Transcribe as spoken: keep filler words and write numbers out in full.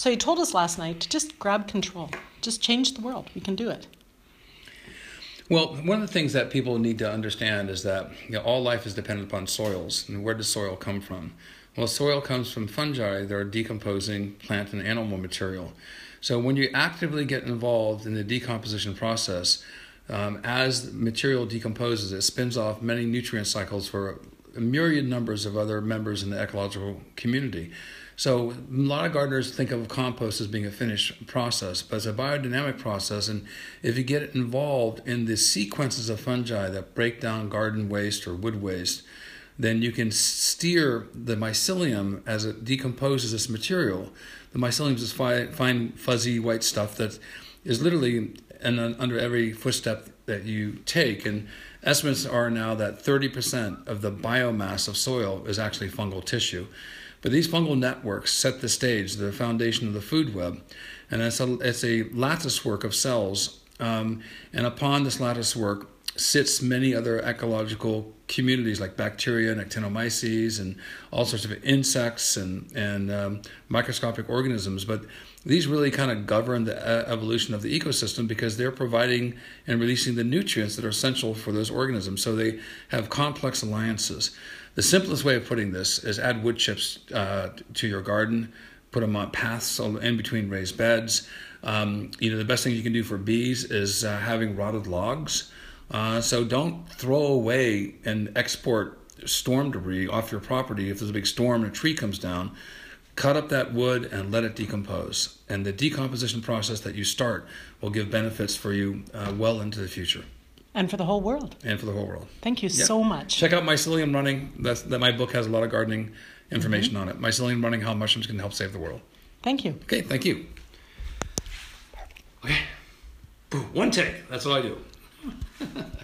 So you told us last night to just grab control, just change the world. We can do it. Well, one of the things that people need to understand is that you know, all life is dependent upon soils. And where does soil come from? Well, soil comes from fungi that are decomposing plant and animal material. So when you actively get involved in the decomposition process, um, as material decomposes, it spins off many nutrient cycles for a myriad numbers of other members in the ecological community. So a lot of gardeners think of compost as being a finished process, but it's a biodynamic process. And if you get involved in the sequences of fungi that break down garden waste or wood waste, then you can steer the mycelium as it decomposes this material. The mycelium is this fine, fine, fuzzy white stuff that is literally in, under every footstep that you take. And estimates are now that thirty percent of the biomass of soil is actually fungal tissue. But these fungal networks set the stage, the foundation of the food web. And it's a, it's a lattice work of cells. Um, and upon this lattice work sits many other ecological communities like bacteria and actinomyces and all sorts of insects and, and um, microscopic organisms. But these really kind of govern the uh, evolution of the ecosystem because they're providing and releasing the nutrients that are essential for those organisms. So they have complex alliances. The simplest way of putting this is add wood chips uh, to your garden, put them on paths in between raised beds. Um, you know, the best thing you can do for bees is uh, having rotted logs. Uh, so don't throw away and export storm debris off your property. If there's a big storm and a tree comes down, cut up that wood and let it decompose. And the decomposition process that you start will give benefits for you uh, well into the future. And for the whole world. And for the whole world. Thank you yeah. so much. Check out Mycelium Running. That's, that my book has a lot of gardening information mm-hmm. on it. Mycelium Running, How Mushrooms Can Help Save the World. Thank you. Okay, thank you. Okay. One take. That's all I do.